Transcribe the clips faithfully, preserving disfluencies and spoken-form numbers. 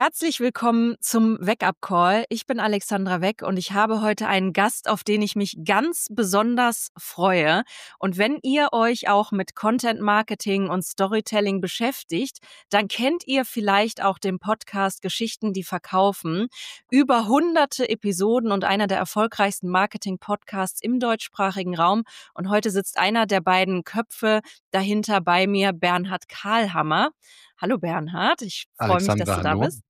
Herzlich willkommen zum Wake-up-Call. Ich bin Alexandra Weck und ich habe heute einen Gast, auf den ich mich ganz besonders freue. Und wenn ihr euch auch mit Content-Marketing und Storytelling beschäftigt, dann kennt ihr vielleicht auch den Podcast Geschichten, die verkaufen. Über hunderte Episoden und einer der erfolgreichsten Marketing-Podcasts im deutschsprachigen Raum. Und heute sitzt einer der beiden Köpfe dahinter bei mir, Bernhard Kahlhammer. Hallo Bernhard, ich freue mich, dass Alexandra, du da hallo. bist.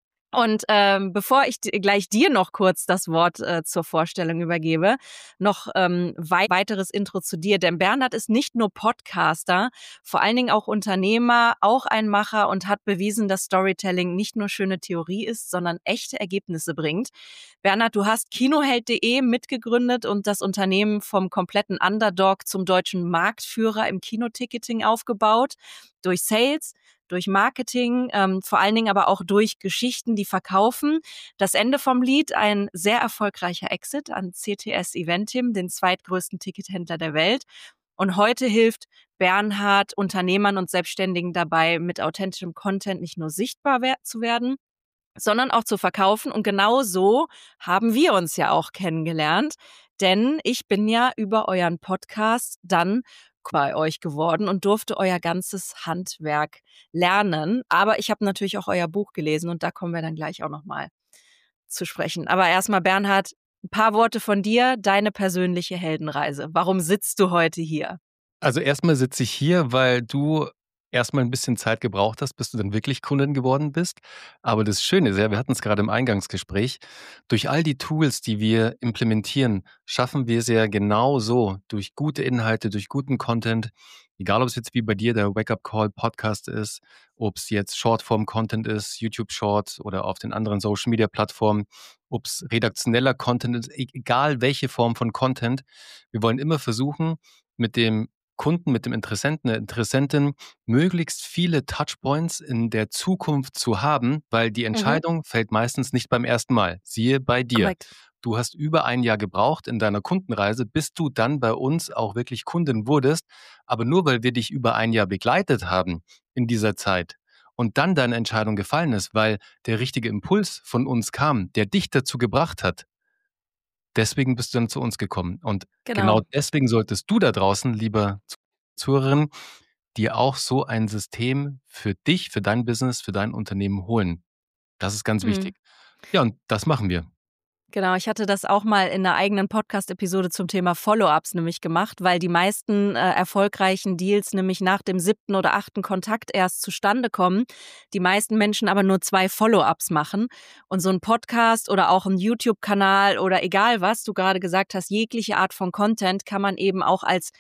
Und ähm, bevor ich d- gleich dir noch kurz das Wort äh, zur Vorstellung übergebe, noch ähm, wei weiteres Intro zu dir. Denn Bernhard ist nicht nur Podcaster, vor allen Dingen auch Unternehmer, auch ein Macher und hat bewiesen, dass Storytelling nicht nur schöne Theorie ist, sondern echte Ergebnisse bringt. Bernhard, du hast Kinoheld punkt de mitgegründet und das Unternehmen vom kompletten Underdog zum deutschen Marktführer im Kinoticketing aufgebaut. Durch Sales, durch Marketing, ähm, vor allen Dingen aber auch durch Geschichten, die verkaufen. Das Ende vom Lied, ein sehr erfolgreicher Exit an C T S Eventim, den zweitgrößten Tickethändler der Welt. Und heute hilft Bernhard Unternehmern und Selbstständigen dabei, mit authentischem Content nicht nur sichtbar wer- zu werden, sondern auch zu verkaufen. Und genau so haben wir uns ja auch kennengelernt. Denn ich bin ja über euren Podcast dann bei euch geworden und durfte euer ganzes Handwerk lernen. Aber ich habe natürlich auch euer Buch gelesen und da kommen wir dann gleich auch nochmal zu sprechen. Aber erstmal, Bernhard, ein paar Worte von dir, deine persönliche Heldenreise. Warum sitzt du heute hier? Also erstmal sitze ich hier, weil du erstmal ein bisschen Zeit gebraucht hast, bis du dann wirklich Kundin geworden bist. Aber das Schöne ist ja, wir hatten es gerade im Eingangsgespräch, durch all die Tools, die wir implementieren, schaffen wir es ja genau so, durch gute Inhalte, durch guten Content, egal ob es jetzt wie bei dir der Wake-up-Call Podcast ist, ob es jetzt Shortform-Content ist, YouTube Short oder auf den anderen Social-Media-Plattformen, ob es redaktioneller Content ist, e- egal welche Form von Content, wir wollen immer versuchen, mit dem Kunden, mit dem Interessenten, der Interessentin möglichst viele Touchpoints in der Zukunft zu haben, weil die Mhm. Entscheidung fällt meistens nicht beim ersten Mal. Siehe bei dir. Korrekt. Du hast über ein Jahr gebraucht in deiner Kundenreise, bis du dann bei uns auch wirklich Kundin wurdest. Aber nur weil wir dich über ein Jahr begleitet haben in dieser Zeit und dann deine Entscheidung gefallen ist, weil der richtige Impuls von uns kam, der dich dazu gebracht hat, deswegen bist du dann zu uns gekommen. Und genau Genau. deswegen solltest du da draußen, lieber Zuhörerin, dir auch so ein System für dich, für dein Business, für dein Unternehmen holen. Das ist ganz Mhm. wichtig. Ja, und das machen wir. Genau, ich hatte das auch mal in einer eigenen Podcast-Episode zum Thema Follow-ups nämlich gemacht, weil die meisten äh, erfolgreichen Deals nämlich nach dem siebten oder achten Kontakt erst zustande kommen. Die meisten Menschen aber nur zwei Follow-ups machen. Und so ein Podcast oder auch ein YouTube-Kanal oder egal was du gerade gesagt hast, jegliche Art von Content kann man eben auch als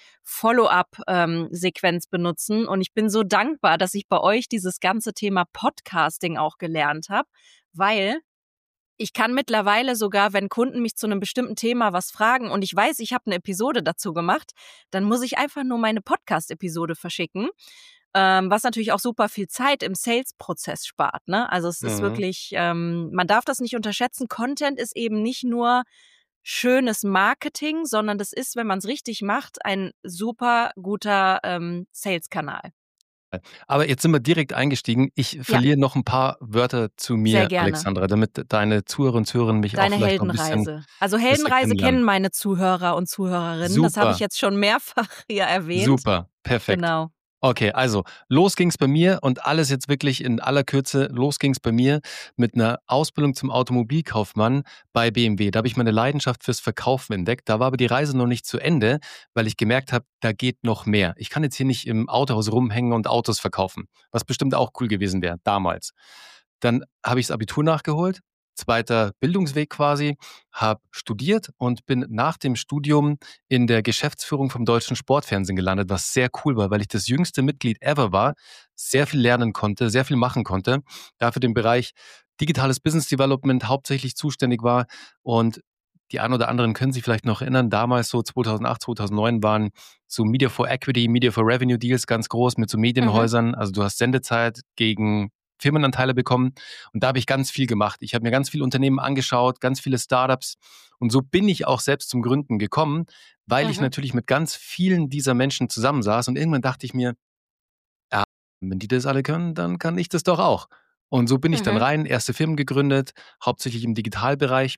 Follow-up-Sequenz benutzen. Und ich bin so dankbar, dass ich bei euch dieses ganze Thema Podcasting auch gelernt habe, weil ich kann mittlerweile sogar, wenn Kunden mich zu einem bestimmten Thema was fragen und ich weiß, ich habe eine Episode dazu gemacht, dann muss ich einfach nur meine Podcast-Episode verschicken, ähm, was natürlich auch super viel Zeit im Sales-Prozess spart, ne? Also, es ist Mhm. wirklich, ähm man darf das nicht unterschätzen. Content ist eben nicht nur schönes Marketing, sondern das ist, wenn man es richtig macht, ein super guter, ähm, Sales-Kanal. Aber jetzt sind wir direkt eingestiegen. Ich Ja, verliere noch ein paar Wörter zu sehr mir, gerne. Alexandra, damit deine Zuhörerinnen und Zuhörer mich auch Deine vielleicht noch ein bisschen Heldenreise. Also besser Heldenreise kennen kennenlernen. meine Zuhörer und Zuhörerinnen. Das habe ich Super, jetzt schon mehrfach hier erwähnt. super, perfekt. Genau. Okay, also los ging's bei mir und alles jetzt wirklich in aller Kürze. Los ging's bei mir mit einer Ausbildung zum Automobilkaufmann bei B M W. Da habe ich meine Leidenschaft fürs Verkaufen entdeckt. Da war aber die Reise noch nicht zu Ende, weil ich gemerkt habe, da geht noch mehr. Ich kann jetzt hier nicht im Autohaus rumhängen und Autos verkaufen, was bestimmt auch cool gewesen wäre damals. Dann habe ich das Abitur nachgeholt, zweiter Bildungsweg quasi, habe studiert und bin nach dem Studium in der Geschäftsführung vom Deutschen Sportfernsehen gelandet, was sehr cool war, weil ich das jüngste Mitglied ever war, sehr viel lernen konnte, sehr viel machen konnte, dafür den Bereich digitales Business Development hauptsächlich zuständig war und die ein oder anderen können sich vielleicht noch erinnern, damals so zweitausendacht, zweitausendneun waren so Media for Equity, Media for Revenue Deals ganz groß mit so Mhm. Medienhäusern. Also du hast Sendezeit gegen Firmenanteile bekommen und da habe ich ganz viel gemacht. Ich habe mir ganz viele Unternehmen angeschaut, ganz viele Startups und so bin ich auch selbst zum Gründen gekommen, weil ich Mhm. natürlich mit ganz vielen dieser Menschen zusammensaß und irgendwann dachte ich mir, ja, wenn die das alle können, dann kann ich das doch auch. Und so bin ich dann Mhm. rein, erste Firmen gegründet, hauptsächlich im Digitalbereich.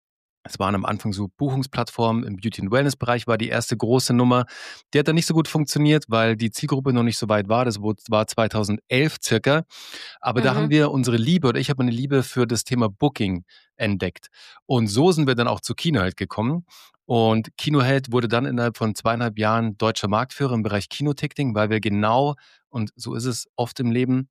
Es waren am Anfang so Buchungsplattformen im Beauty- und Wellness-Bereich, war die erste große Nummer. Die hat dann nicht so gut funktioniert, weil die Zielgruppe noch nicht so weit war. Das war zweitausendelf circa. Aber da haben Mhm. wir unsere Liebe, oder ich habe eine Liebe für das Thema Booking entdeckt. Und so sind wir dann auch zu Kinoheld gekommen. Und Kinoheld wurde dann innerhalb von zweieinhalb Jahren deutscher Marktführer im Bereich Kinoticketing, weil wir genau, und so ist es oft im Leben,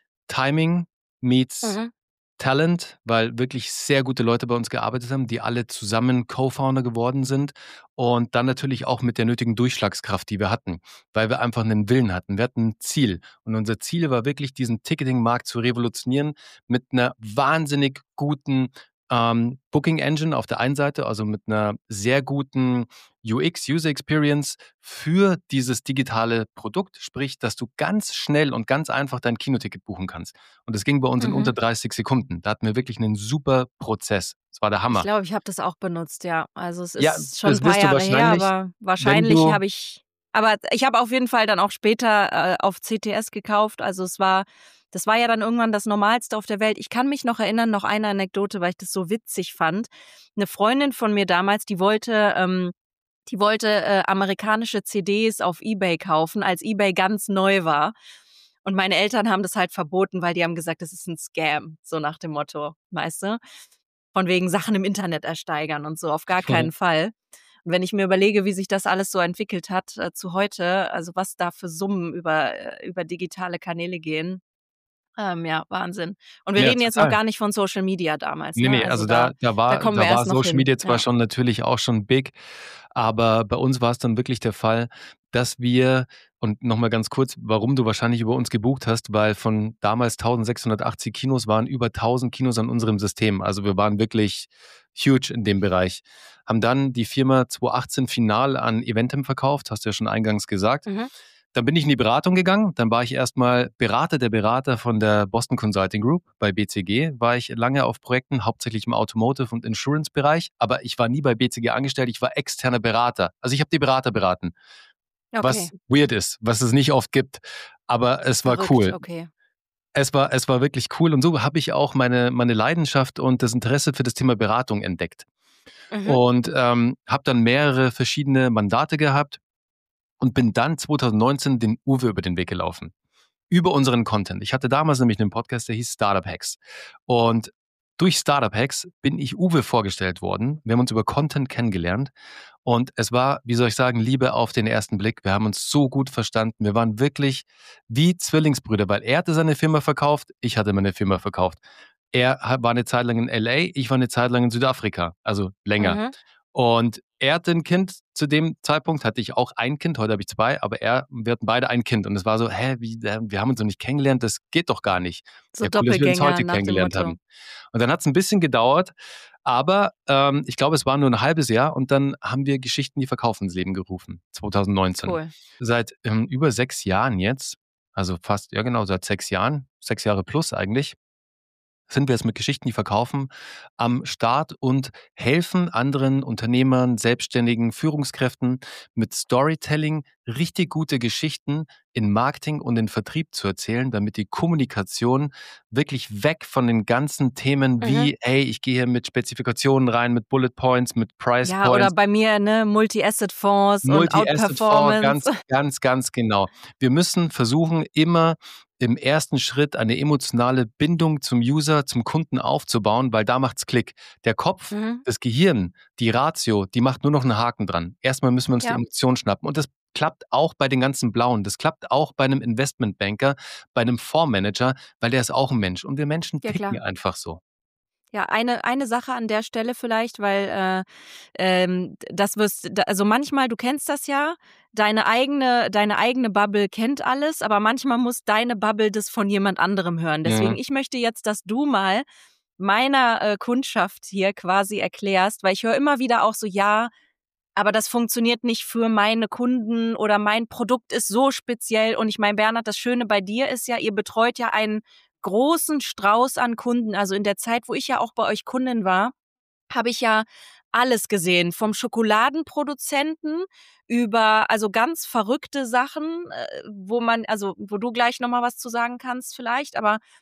Timing meets Mhm. Talent, weil wirklich sehr gute Leute bei uns gearbeitet haben, die alle zusammen Co-Founder geworden sind und dann natürlich auch mit der nötigen Durchschlagskraft, die wir hatten, weil wir einfach einen Willen hatten. Wir hatten ein Ziel und unser Ziel war wirklich, diesen Ticketing-Markt zu revolutionieren mit einer wahnsinnig guten ähm, Booking Engine auf der einen Seite, also mit einer sehr guten U X, User Experience für dieses digitale Produkt, sprich, dass du ganz schnell und ganz einfach dein Kinoticket buchen kannst. Und das ging bei uns in unter Mhm. dreißig Sekunden. Da hatten wir wirklich einen super Prozess. Das war der Ich Hammer. glaube, ich habe das auch benutzt, ja. Also, es Ja, ist schon ein das paar wirst du Jahre her, wahrscheinlich, aber wenn wahrscheinlich du habe ich aber ich habe auf jeden Fall dann auch später, äh, auf C T S gekauft. Also, es war das war ja dann irgendwann das Normalste auf der Welt. Ich kann mich noch erinnern, noch eine Anekdote, weil ich das so witzig fand. 'Ne Freundin von mir damals, die wollte ähm, die wollte, äh, amerikanische C Ds auf eBay kaufen, als eBay ganz neu war. Und meine Eltern haben das halt verboten, weil die haben gesagt, das ist 'n Scam, so nach dem Motto, weißt du? Von wegen Sachen im Internet ersteigern und so, auf gar keinen Fall. Und wenn ich mir überlege, wie sich das alles so entwickelt hat, äh, zu heute, also was da für Summen über äh, über digitale Kanäle gehen, ähm, ja, Wahnsinn. Und wir ja, reden jetzt noch total. gar nicht von Social Media damals, Ne, ne? ne, Also also da da da da war kommen wir da war erst noch Social hin. Media zwar Ja. schon natürlich auch schon big, aber bei uns war es dann wirklich der Fall, dass wir, und noch mal ganz kurz, warum du wahrscheinlich über uns gebucht hast, weil von damals eintausendsechshundertachtzig Kinos waren über tausend Kinos an unserem System. Also wir waren wirklich huge in dem Bereich. Haben dann die Firma zweitausendachtzehn final an Eventim verkauft, hast du ja schon eingangs gesagt. Mhm. Dann bin ich in die Beratung gegangen. Dann war ich erstmal Berater der Berater von der Boston Consulting Group. Bei B C G war ich lange auf Projekten, hauptsächlich im Automotive- und Insurance-Bereich. Aber ich war nie bei B C G angestellt, ich war externer Berater. Also ich habe die Berater beraten, Okay, was weird ist, was es nicht oft gibt. Aber es war verrückt, cool. okay. Es war, es war wirklich cool. Und so habe ich auch meine, meine Leidenschaft und das Interesse für das Thema Beratung entdeckt. Mhm. Und ähm, habe dann mehrere verschiedene Mandate gehabt und bin dann zweitausendneunzehn den Uwe über den Weg gelaufen. Über unseren Content. Ich hatte damals nämlich einen Podcast, der hieß Startup Hacks. Und durch Startup Hacks bin ich Uwe vorgestellt worden. Wir haben uns über Content kennengelernt. Und es war, wie soll ich sagen, Liebe auf den ersten Blick. Wir haben uns so gut verstanden. Wir waren wirklich wie Zwillingsbrüder, weil er hatte seine Firma verkauft, ich hatte meine Firma verkauft. Er war eine Zeit lang in L A, ich war eine Zeit lang in Südafrika, also länger. Mhm. Und er hatte ein Kind, zu dem Zeitpunkt hatte ich auch ein Kind, heute habe ich zwei, aber er, wir hatten beide ein Kind. Und es war so, hä, wie, wir haben uns noch nicht kennengelernt, das geht doch gar nicht. So Ja, cool, dass wir uns Doppelgänger heute nach dem kennengelernt Motto. haben. Und dann hat es ein bisschen gedauert, aber ähm, ich glaube, es war nur ein halbes Jahr und dann haben wir Geschichten, die verkaufen, ins Leben gerufen, zweitausendneunzehn. Cool. Seit ähm, über sechs Jahren jetzt, also fast, ja genau, seit sechs Jahren, sechs Jahre plus eigentlich, sind wir jetzt mit Geschichten, die verkaufen, am Start und helfen anderen Unternehmern, Selbstständigen, Führungskräften mit Storytelling richtig gute Geschichten in Marketing und in Vertrieb zu erzählen, damit die Kommunikation wirklich weg von den ganzen Themen Mhm. wie, hey, ich gehe hier mit Spezifikationen rein, mit Bullet Points, mit Price Ja, oder Points, bei mir, ne, Multi-Asset-Fonds und Multi-Asset-Fonds, Outperformance. ganz, ganz, ganz genau. Wir müssen versuchen, immer im ersten Schritt eine emotionale Bindung zum User, zum Kunden aufzubauen, weil da macht's Klick. Der Kopf, Mhm. das Gehirn, die Ratio, die macht nur noch einen Haken dran. Erstmal müssen wir uns die Ja. Emotion schnappen. Und das klappt auch bei den ganzen Blauen. Das klappt auch bei einem Investmentbanker, bei einem Fondsmanager, weil der ist auch ein Mensch. Und wir Menschen Ja, klar. ticken einfach so. Ja, eine eine Sache an der Stelle vielleicht, weil, äh, ähm, das wirst da also manchmal, du kennst das ja, deine eigene deine eigene Bubble kennt alles, aber manchmal muss deine Bubble das von jemand anderem hören. Deswegen, Mhm. ich möchte jetzt, dass du mal meiner, äh, Kundschaft hier quasi erklärst, weil ich höre immer wieder auch so: „Ja, aber das funktioniert nicht für meine Kunden“ oder „mein Produkt ist so speziell.“ Und ich meine, Bernhard, das Schöne bei dir ist ja, ihr betreut ja einen großen Strauß an Kunden. Also in der Zeit, wo ich ja auch bei euch Kundin war, habe ich ja alles gesehen, vom Schokoladenproduzenten über also ganz verrückte Sachen, äh, wo man also wo du gleich noch mal was zu sagen kannst vielleicht, aber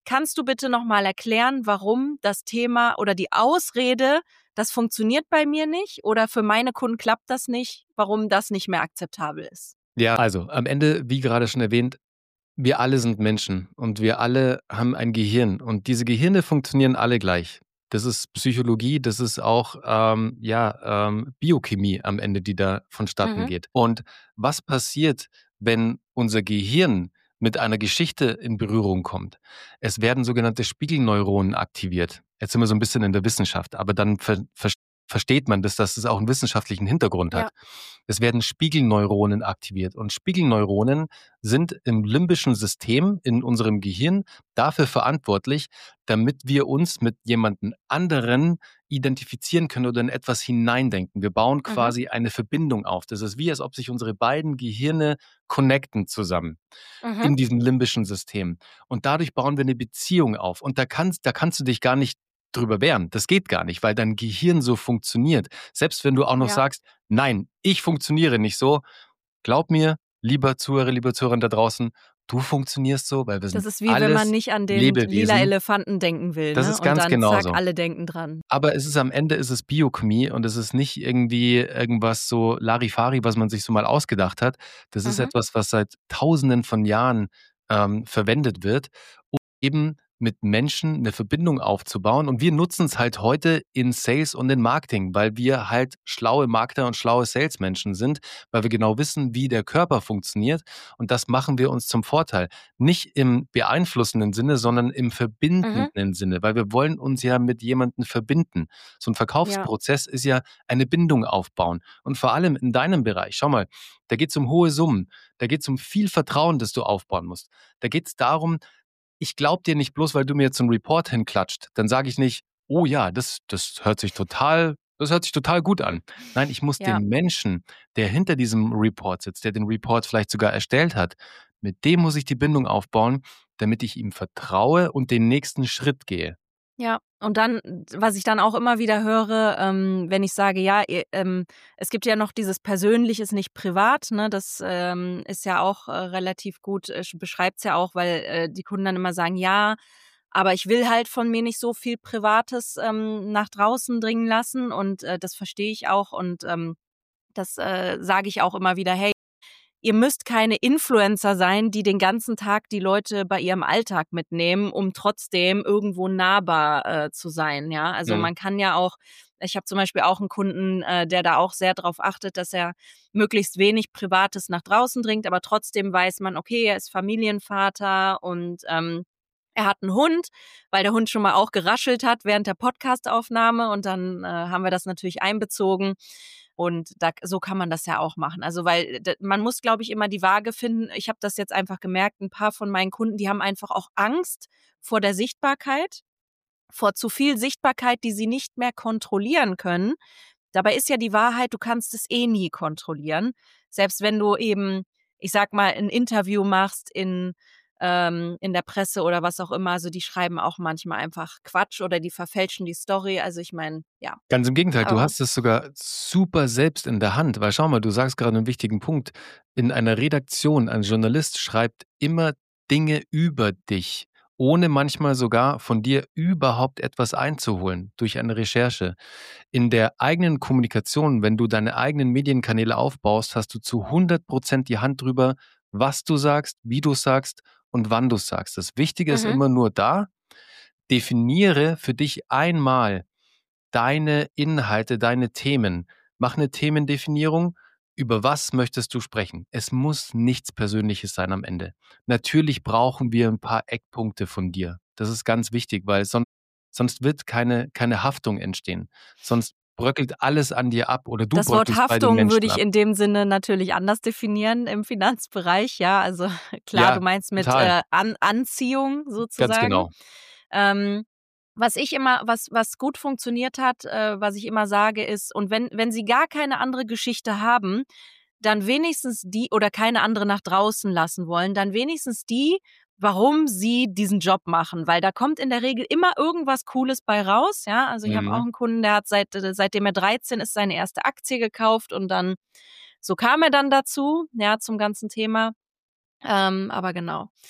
kannst du bitte nochmal erklären, warum das Thema oder die Ausrede, das funktioniert bei mir nicht oder für meine Kunden klappt das nicht, warum das nicht mehr akzeptabel ist? Ja, also am Ende, wie gerade schon erwähnt, wir alle sind Menschen und wir alle haben ein Gehirn und diese Gehirne funktionieren alle gleich. Das ist Psychologie, das ist auch ähm, ja, ähm, Biochemie am Ende, die da vonstatten Mhm. geht. Und was passiert, wenn unser Gehirn mit einer Geschichte in Berührung kommt? Es werden sogenannte Spiegelneuronen aktiviert. Jetzt sind wir so ein bisschen in der Wissenschaft, aber dann ver ver versteht man, dass das auch einen wissenschaftlichen Hintergrund Ja. hat. Es werden Spiegelneuronen aktiviert und Spiegelneuronen sind im limbischen System in unserem Gehirn dafür verantwortlich, damit wir uns mit jemandem anderen identifizieren können oder in etwas hineindenken. Wir bauen Mhm. quasi eine Verbindung auf. Das ist wie, als ob sich unsere beiden Gehirne connecten zusammen Mhm. in diesem limbischen System. Und dadurch bauen wir eine Beziehung auf. Und da kannst, da kannst du dich gar nicht drüber wehren. Das geht gar nicht, weil dein Gehirn so funktioniert. Selbst wenn du auch noch Ja. sagst, nein, ich funktioniere nicht so, glaub mir, lieber Zuhörer, lieber Zuhörer da draußen, du funktionierst so, weil wir Das sind ist wie wenn man alles nicht an den lila Lebewesen. Elefanten denken will, Das ne? ist Und ganz dann zack, genauso. alle denken dran. Aber es ist am Ende ist es Biochemie und es ist nicht irgendwie irgendwas so Larifari, was man sich so mal ausgedacht hat. Das ist Mhm. etwas, was seit Tausenden von Jahren ähm, verwendet wird, um eben mit Menschen eine Verbindung aufzubauen. Und wir nutzen es halt heute in Sales und in Marketing, weil wir halt schlaue Marketer und schlaue Salesmenschen sind, weil wir genau wissen, wie der Körper funktioniert. Und das machen wir uns zum Vorteil. Nicht im beeinflussenden Sinne, sondern im Mhm. verbindenden Sinne, weil wir wollen uns ja mit jemandem verbinden. So ein Ja. Verkaufsprozess ist ja eine Bindung aufbauen. Und vor allem in deinem Bereich, schau mal, da geht es um hohe Summen, da geht es um viel Vertrauen, das du aufbauen musst. Da geht es darum, ich glaube dir nicht bloß, weil du mir jetzt so 'n Report hinklatscht. Dann sage ich nicht: „Oh ja, das das hört sich total das hört sich total gut an.“ Nein, ich muss Ja. den Menschen, der hinter diesem Report sitzt, der den Report vielleicht sogar erstellt hat, mit dem muss ich die Bindung aufbauen, damit ich ihm vertraue und den nächsten Schritt gehe. Ja, und dann, was ich dann auch immer wieder höre, ähm, wenn ich sage, ja, ihr, ähm, es gibt ja noch dieses Persönlich ist nicht privat, ne? Das ähm, ist ja auch äh, relativ gut, äh, beschreibt es ja auch, weil äh, die Kunden dann immer sagen, ja, aber ich will halt von mir nicht so viel Privates ähm, nach draußen dringen lassen und äh, das verstehe ich auch und ähm, das äh, sage ich auch immer wieder, hey, ihr müsst keine Influencer sein, die den ganzen Tag die Leute bei ihrem Alltag mitnehmen, um trotzdem irgendwo nahbar äh, zu sein, ja? Also, Mhm. man kann ja auch ich habe zum Beispiel auch einen Kunden, äh, der da auch sehr drauf achtet, dass er möglichst wenig Privates nach draußen dringt, aber trotzdem weiß man, okay, er ist Familienvater und, ähm, er hat einen Hund, weil der Hund schon mal auch geraschelt hat während der Podcastaufnahme und dann, äh, haben wir das natürlich einbezogen. Und da so kann man das ja auch machen. Also, weil d man muss, glaube ich, immer die Waage finden. Ich habe das jetzt einfach gemerkt, ein paar von meinen Kunden, die haben einfach auch Angst vor der Sichtbarkeit, vor zu viel Sichtbarkeit, die sie nicht mehr kontrollieren können. Dabei ist ja die Wahrheit, du kannst es eh nie kontrollieren. Selbst wenn du eben, ich sage mal, ein Interview machst in ähm, in der Presse oder was auch immer. Also, die schreiben auch manchmal einfach Quatsch oder die verfälschen die Story. Also, ich meine, ja, Ganz im Gegenteil, du aber hast es sogar super selbst in der Hand, weil schau mal, du sagst gerade einen wichtigen Punkt. In einer Redaktion, ein Journalist schreibt immer Dinge über dich, ohne manchmal sogar von dir überhaupt etwas einzuholen durch eine Recherche. In der eigenen Kommunikation, wenn du deine eigenen Medienkanäle aufbaust, hast du zu hundert Prozent die Hand drüber, was du sagst, wie du sagst und wann du sagst. Das Wichtige ist mhm, immer nur da, definiere für dich einmal deine Inhalte, deine Themen. Mach eine Themendefinierung. Über was möchtest du sprechen? Es muss nichts Persönliches sein am Ende. Natürlich brauchen wir ein paar Eckpunkte von dir. Das ist ganz wichtig, weil sonst sonst wird keine keine Haftung entstehen. Sonst bröckelt alles an dir ab oder du das Wort bröckelst bei den Haftung würde Menschen ich ab. in dem Sinne natürlich anders definieren im Finanzbereich, ja. Also, klar, du Ja, meinst mit, total. äh, An Anziehung Ganz sozusagen. genau. Ähm, was ich immer was was gut funktioniert hat, äh, was ich immer sage, ist und wenn wenn Sie gar keine andere Geschichte haben, dann wenigstens die oder keine andere nach draußen lassen wollen, dann wenigstens die, warum Sie diesen Job machen, weil da kommt in der Regel immer irgendwas Cooles bei raus, ja? Also, ich habe auch Mhm. einen Kunden, der hat seit äh, seitdem er dreizehn ist, seine erste Aktie gekauft und dann so kam er dann dazu, ja, zum ganzen Thema. Ähm, aber genau.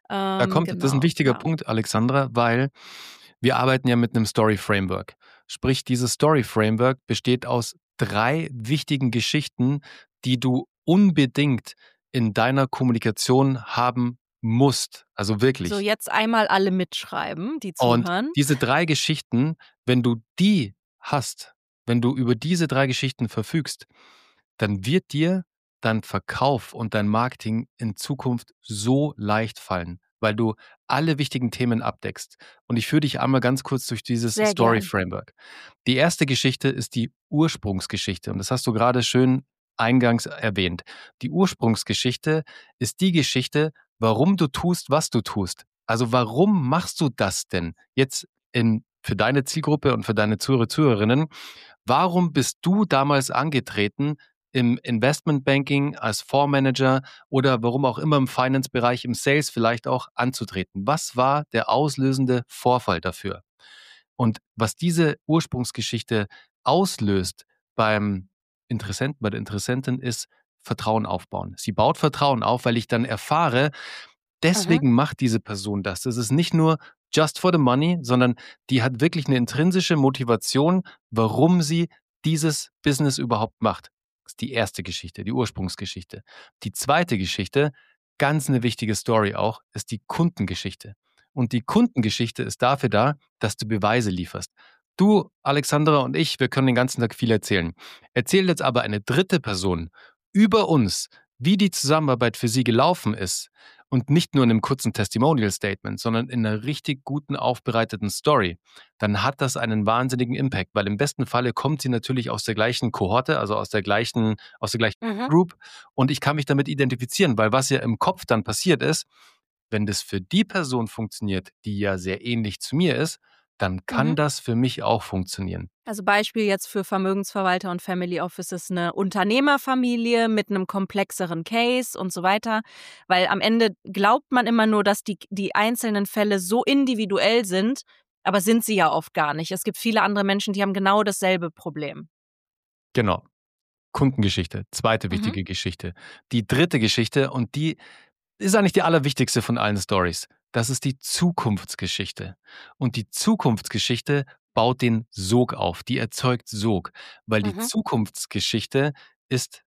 Da Ähm, kommt, das ist ein genau, wichtiger ja. Punkt, Alexandra, weil wir arbeiten ja mit einem Story-Framework. Sprich, dieses Story-Framework besteht aus drei wichtigen Geschichten, die du unbedingt in deiner Kommunikation haben musst. Also So, wirklich. jetzt einmal alle mitschreiben, die Und zuhören. diese drei Geschichten, wenn du die hast, wenn du über diese drei Geschichten verfügst, dann wird dir dein Verkauf und dein Marketing in Zukunft so leicht fallen, weil du alle wichtigen Themen abdeckst. Und ich führe dich einmal ganz kurz durch dieses Sehr Story gern. Framework. Die erste Geschichte ist die Ursprungsgeschichte und das hast du gerade schön eingangs erwähnt. Die Ursprungsgeschichte ist die Geschichte, warum du tust, was du tust. Also warum machst du das denn jetzt in, für deine Zielgruppe und für deine Zuhörer, Zuhörerinnen? Warum bist du damals angetreten im Investmentbanking als Fondsmanager oder warum auch immer im Finance-Bereich, im Sales vielleicht auch anzutreten? Was war der auslösende Vorfall dafür? Und was diese Ursprungsgeschichte auslöst beim Interessenten, bei der Interessentin ist Vertrauen aufbauen. Sie baut Vertrauen auf, weil ich dann erfahre, Mhm. deswegen macht diese Person das. Das ist nicht nur just for the money, sondern die hat wirklich eine intrinsische Motivation, warum sie dieses Business überhaupt macht. Das ist die erste Geschichte, die Ursprungsgeschichte. Die zweite Geschichte, ganz eine wichtige Story auch, ist die Kundengeschichte. Und die Kundengeschichte ist dafür da, dass du Beweise lieferst. Du, Alexandra und ich, wir können den ganzen Tag viel erzählen. Erzählt jetzt aber eine dritte Person über uns, wie die Zusammenarbeit für sie gelaufen ist und nicht nur in einem kurzen Testimonial-Statement, sondern in einer richtig guten, aufbereiteten Story, dann hat das einen wahnsinnigen Impact, weil im besten Falle kommt sie natürlich aus der gleichen Kohorte, also aus der gleichen, aus der gleichen Mhm. Group und ich kann mich damit identifizieren, weil was ja im Kopf dann passiert ist, wenn das für die Person funktioniert, die ja sehr ähnlich zu mir ist, dann kann Mhm. das für mich auch funktionieren. Also Beispiel jetzt für Vermögensverwalter und Family Offices eine Unternehmerfamilie mit einem komplexeren Case und so weiter. Weil am Ende glaubt man immer nur, dass die, die einzelnen Fälle so individuell sind, aber sind sie ja oft gar nicht. Es gibt viele andere Menschen, die haben genau dasselbe Problem. Genau. Kundengeschichte, zweite Mhm. wichtige Geschichte. Die dritte Geschichte und die ist eigentlich die allerwichtigste von allen Stories. Das ist die Zukunftsgeschichte. Und die Zukunftsgeschichte baut den Sog auf, die erzeugt Sog, weil die Mhm. Zukunftsgeschichte ist,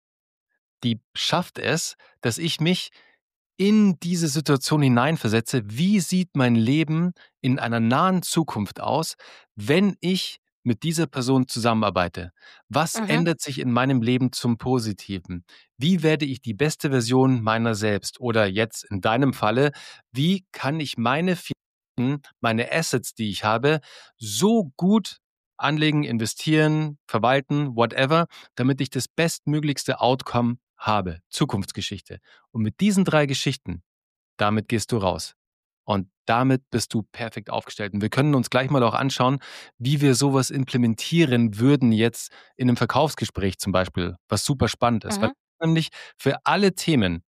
die schafft es, dass ich mich in diese Situation hineinversetze, wie sieht mein Leben in einer nahen Zukunft aus, wenn ich mit dieser Person zusammenarbeite? Was Mhm. ändert sich in meinem Leben zum Positiven? Wie werde ich die beste Version meiner selbst? Oder jetzt in deinem Falle, wie kann ich meine Finanzen, meine Assets, die ich habe, so gut anlegen, investieren, verwalten, whatever, damit ich das bestmöglichste Outcome habe? Zukunftsgeschichte. Und mit diesen drei Geschichten, damit gehst du raus. Und damit bist du perfekt aufgestellt. Und wir können uns gleich mal auch anschauen, wie wir sowas implementieren würden jetzt in einem Verkaufsgespräch zum Beispiel, was super spannend ist. Weil Mhm. nämlich für alle Themen,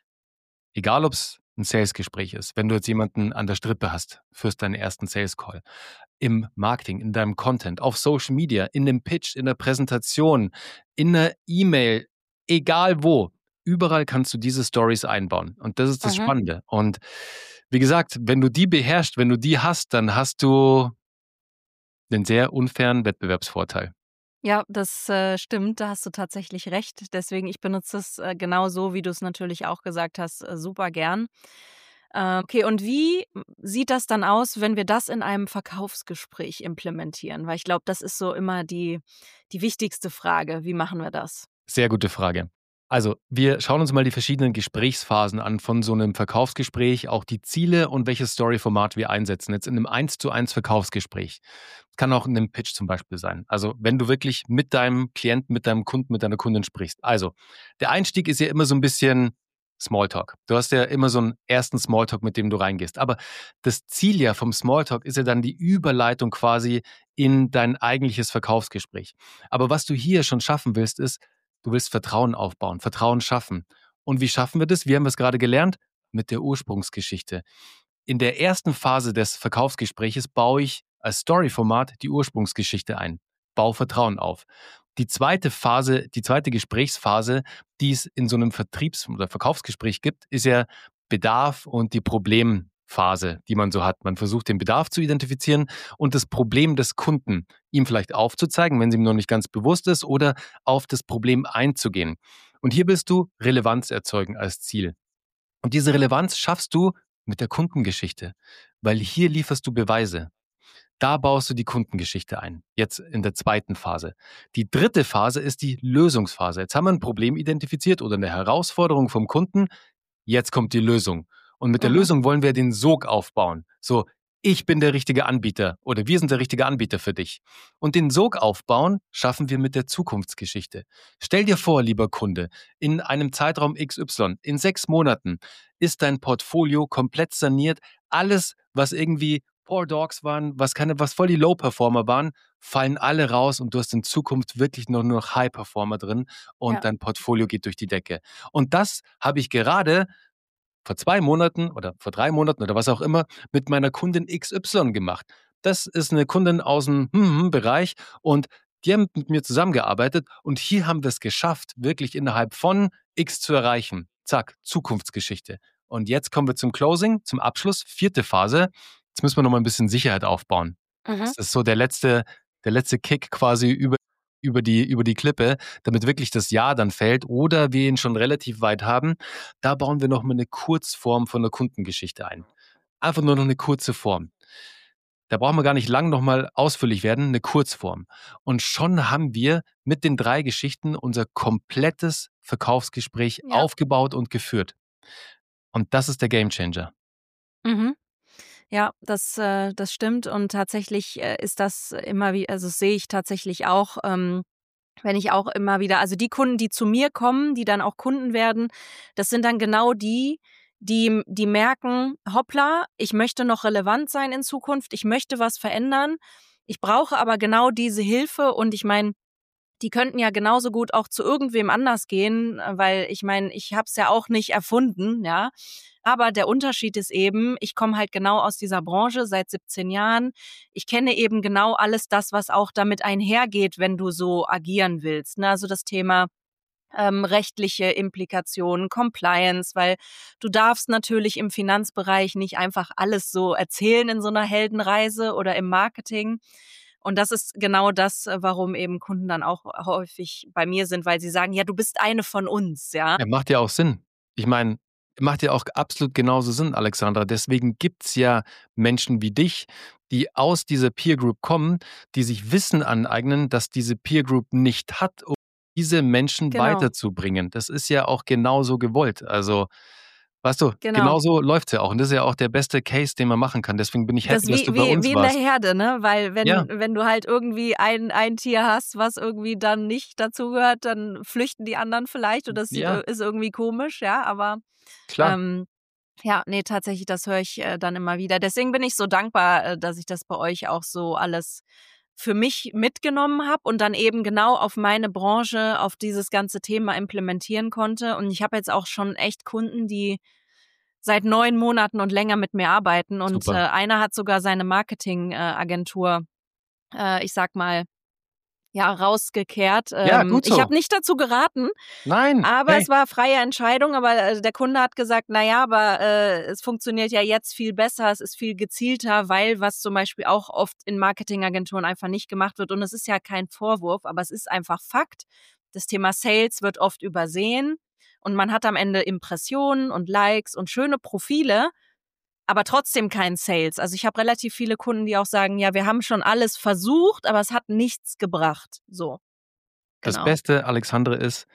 egal ob es ein Salesgespräch ist, wenn du jetzt jemanden an der Strippe hast, führst deinen ersten Sales Call, im Marketing, in deinem Content, auf Social Media, in dem Pitch, in der Präsentation, in einer E-Mail, egal wo, überall kannst du diese Stories einbauen. Und das ist das Mhm. Spannende. Und wie gesagt, wenn du die beherrschst, wenn du die hast, dann hast du einen sehr unfairen Wettbewerbsvorteil. Ja, das, äh, stimmt, da hast du tatsächlich recht. Deswegen, ich benutze es, äh, genau so, wie du es natürlich auch gesagt hast, äh, super gern. Äh, okay, und wie m sieht das dann aus, wenn wir das in einem Verkaufsgespräch implementieren? Weil ich glaube, das ist so immer die die wichtigste Frage. Wie machen wir das? Sehr gute Frage. Also, wir schauen uns mal die verschiedenen Gesprächsphasen an von so einem Verkaufsgespräch, auch die Ziele und welches Storyformat wir einsetzen. Jetzt in einem eins zu eins Verkaufsgespräch. Kann auch in einem Pitch zum Beispiel sein. Also, wenn du wirklich mit deinem Klienten, mit deinem Kunden, mit deiner Kundin sprichst. Also, der Einstieg ist ja immer so ein bisschen Smalltalk. Du hast ja immer so einen ersten Smalltalk, mit dem du reingehst. Aber das Ziel ja vom Smalltalk ist ja dann die Überleitung quasi in dein eigentliches Verkaufsgespräch. Aber was du hier schon schaffen willst, ist, du willst Vertrauen aufbauen, Vertrauen schaffen. Und wie schaffen wir das? Wie haben wir es gerade gelernt? Mit der Ursprungsgeschichte. In der ersten Phase des Verkaufsgespräches baue ich als Storyformat die Ursprungsgeschichte ein, baue Vertrauen auf. Die zweite Phase, die zweite Gesprächsphase, die es in so einem Vertriebs- oder Verkaufsgespräch gibt, ist ja Bedarf und die Problemphase, die man so hat. Man versucht, den Bedarf zu identifizieren und das Problem des Kunden ihm vielleicht aufzuzeigen, wenn es ihm noch nicht ganz bewusst ist, oder auf das Problem einzugehen. Und hier willst du Relevanz erzeugen als Ziel. Und diese Relevanz schaffst du mit der Kundengeschichte, weil hier lieferst du Beweise. Da baust du die Kundengeschichte ein, jetzt in der zweiten Phase. Die dritte Phase ist die Lösungsphase. Jetzt haben wir ein Problem identifiziert oder eine Herausforderung vom Kunden. Jetzt kommt die Lösung. Und mit der Mhm. Lösung wollen wir den Sog aufbauen. So, ich bin der richtige Anbieter oder wir sind der richtige Anbieter für dich. Und den Sog aufbauen schaffen wir mit der Zukunftsgeschichte. Stell dir vor, lieber Kunde, in einem Zeitraum X Y, in sechs Monaten ist dein Portfolio komplett saniert. Alles, was irgendwie Poor Dogs waren, was keine, was voll die Low-Performer waren, fallen alle raus und du hast in Zukunft wirklich nur noch High-Performer drin und Ja. dein Portfolio geht durch die Decke. Und das habe ich gerade vor zwei Monaten oder vor drei Monaten oder was auch immer mit meiner Kundin X Y gemacht. Das ist eine Kundin aus dem Bereich und die haben mit mir zusammengearbeitet und hier haben wir es geschafft, wirklich innerhalb von X zu erreichen. Zack, Zukunftsgeschichte. Und jetzt kommen wir zum Closing, zum Abschluss, vierte Phase. Jetzt müssen wir noch mal ein bisschen Sicherheit aufbauen. Mhm. Das ist so der letzte, der letzte Kick quasi über, über, die, über die Klippe, damit wirklich das Ja dann fällt oder wir ihn schon relativ weit haben. Da bauen wir noch mal eine Kurzform von der Kundengeschichte ein. Einfach nur noch eine kurze Form. Da brauchen wir gar nicht lang nochmal ausführlich werden, eine Kurzform. Und schon haben wir mit den drei Geschichten unser komplettes Verkaufsgespräch Ja. aufgebaut und geführt. Und das ist der Gamechanger. Mhm. Ja, das, äh, das stimmt und tatsächlich äh, ist das immer wie, also das sehe ich tatsächlich auch, ähm, wenn ich auch immer wieder, also die Kunden, die zu mir kommen, die dann auch Kunden werden, das sind dann genau die, die, die merken, hoppla, ich möchte noch relevant sein in Zukunft, ich möchte was verändern, ich brauche aber genau diese Hilfe und ich meine, die könnten ja genauso gut auch zu irgendwem anders gehen, äh, weil ich meine, ich habe es ja auch nicht erfunden, ja. Aber der Unterschied ist eben, ich komme halt genau aus dieser Branche seit siebzehn Jahren. Ich kenne eben genau alles das, was auch damit einhergeht, wenn du so agieren willst. Ne? Also das Thema ähm, rechtliche Implikationen, Compliance, weil du darfst natürlich im Finanzbereich nicht einfach alles so erzählen in so einer Heldenreise oder im Marketing. Und das ist genau das, äh, warum eben Kunden dann auch häufig bei mir sind, weil sie sagen, ja, du bist eine von uns, ja. Ja, macht ja auch Sinn. Ich meine, macht ja auch absolut genauso Sinn, Alexandra. Deswegen gibt es ja Menschen wie dich, die aus dieser Peer Group kommen, die sich Wissen aneignen, das diese Peer Group nicht hat, um diese Menschen Genau, weiterzubringen. Das ist ja auch genauso gewollt. Also, weißt du, genau. genauso läuft es ja auch. Und das ist ja auch der beste Case, den man machen kann. Deswegen bin ich Das happy, dass wie du bei wie uns wie in der warst. Herde, ne? Weil Ja, wenn wenn du halt irgendwie ein ein Tier hast, was irgendwie dann nicht dazugehört, dann flüchten die anderen vielleicht oder es sieht ja, ir ist irgendwie komisch, ja, aber, klar. ähm, ja, ne, tatsächlich, das höre ich, äh, dann immer wieder. Deswegen bin ich so dankbar, äh, dass ich das bei euch auch so alles für mich mitgenommen habe und dann eben genau auf meine Branche, auf dieses ganze Thema implementieren konnte. Und ich habe jetzt auch schon echt Kunden, die seit neun Monaten und länger mit mir arbeiten und, äh, Super. einer hat sogar seine Marketing äh, Agentur, äh, ich sage mal, ja, rausgekehrt. Ja, Ähm, gut ich so. habe nicht dazu geraten, Nein, aber hey, es war freie Entscheidung, aber, äh, der Kunde hat gesagt: „Na ja, aber, äh, es funktioniert ja jetzt viel besser, es ist viel gezielter“, weil was zum Beispiel auch oft in Marketingagenturen einfach nicht gemacht wird und es ist ja kein Vorwurf, aber es ist einfach Fakt. Das Thema Sales wird oft übersehen und man hat am Ende Impressionen und Likes und schöne Profile, aber trotzdem kein Sales. Also, ich habe relativ viele Kunden, die auch sagen: „Ja, wir haben schon alles versucht, aber es hat nichts gebracht.“ So, das genau. Beste, Alexandre, ist,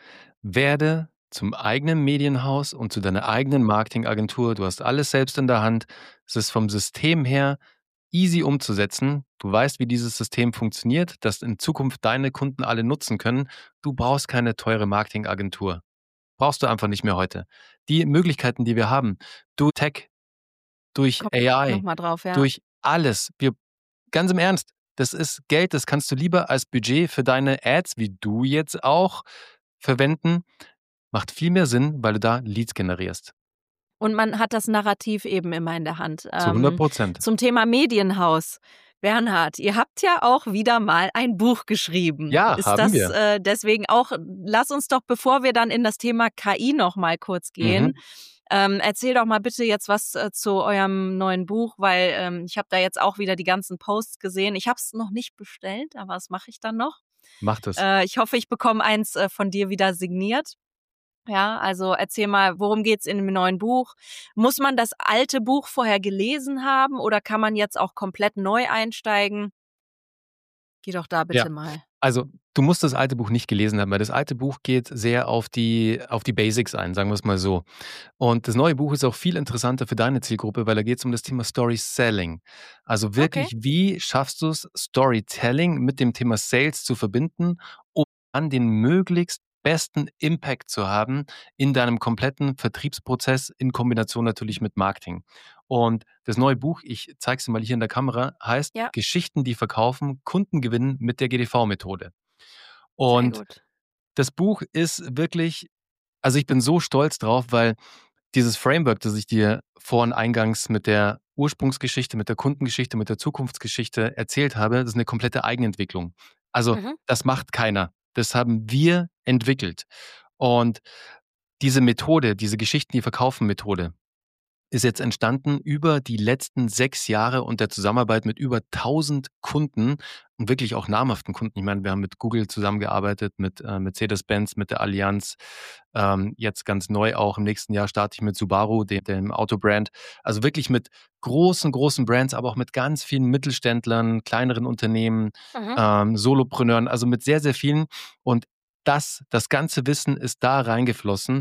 werde zum eigenen Medienhaus und zu deiner eigenen Marketingagentur. Du hast alles selbst in der Hand. Es ist vom System her easy umzusetzen. Du weißt, wie dieses System funktioniert, dass in Zukunft deine Kunden alle nutzen können. Du brauchst keine teure Marketingagentur. Brauchst du einfach nicht mehr heute. Die Möglichkeiten, die wir haben, durch Tech, durch Komme ich noch A I, mal drauf, ja. durch alles. Wir Ganz im Ernst, das ist Geld, das kannst du lieber als Budget für deine Ads, wie du jetzt auch, verwenden. Macht viel mehr Sinn, weil du da Leads generierst. Und man hat das Narrativ eben immer in der Hand. Zu hundert Ähm, Prozent. zum Thema Medienhaus. Bernhard, ihr habt ja auch wieder mal ein Buch geschrieben. Ja, Ist haben das wir. äh, deswegen auch, lass uns doch, bevor wir dann in das Thema K I noch mal kurz gehen, Mhm. ähm, erzähl doch mal bitte jetzt was äh, zu eurem neuen Buch, weil ähm, ich habe da jetzt auch wieder die ganzen Posts gesehen. Ich habe es noch nicht bestellt, aber das mache ich dann noch. Macht es. Äh, ich hoffe, ich bekomme eins äh, von dir wieder signiert. Ja, also erzähl mal, worum geht's in dem neuen Buch? Muss man das alte Buch vorher gelesen haben oder kann man jetzt auch komplett neu einsteigen? Geh doch da Ja. bitte mal. Also, du musst das alte Buch nicht gelesen haben, weil das alte Buch geht sehr auf die auf die Basics ein, sagen wir es mal so. Und das neue Buch ist auch viel interessanter für deine Zielgruppe, weil da geht es um das Thema Story Selling. Also Okay. wirklich, wie schaffst du es, Storytelling mit dem Thema Sales zu verbinden, um dann den möglichst besten Impact zu haben in deinem kompletten Vertriebsprozess in Kombination natürlich mit Marketing. Und das neue Buch, ich zeige es dir mal hier in der Kamera, heißt Ja, Geschichten, die verkaufen, Kunden gewinnen mit der G D V-Methode. sehr Und gut. das Buch ist wirklich, also ich bin so stolz drauf, weil dieses Framework, das ich dir vorhin eingangs mit der Ursprungsgeschichte, mit der Kundengeschichte, mit der Zukunftsgeschichte erzählt habe, das ist eine komplette Eigenentwicklung. Also Mhm. das macht keiner. Das haben wir entwickelt. Und diese Methode, diese Geschichten, die verkaufen Methode, ist jetzt entstanden über die letzten sechs Jahre und der Zusammenarbeit mit über tausend Kunden und wirklich auch namhaften Kunden. Ich meine, wir haben mit Google zusammengearbeitet, mit äh, Mercedes-Benz, mit der Allianz. Ähm, jetzt ganz neu auch im nächsten Jahr starte ich mit Subaru, dem, dem Autobrand. Also wirklich mit großen, großen Brands, aber auch mit ganz vielen Mittelständlern, kleineren Unternehmen, Mhm. ähm, Solopreneuren, also mit sehr, sehr vielen. Und das, das ganze Wissen ist da reingeflossen.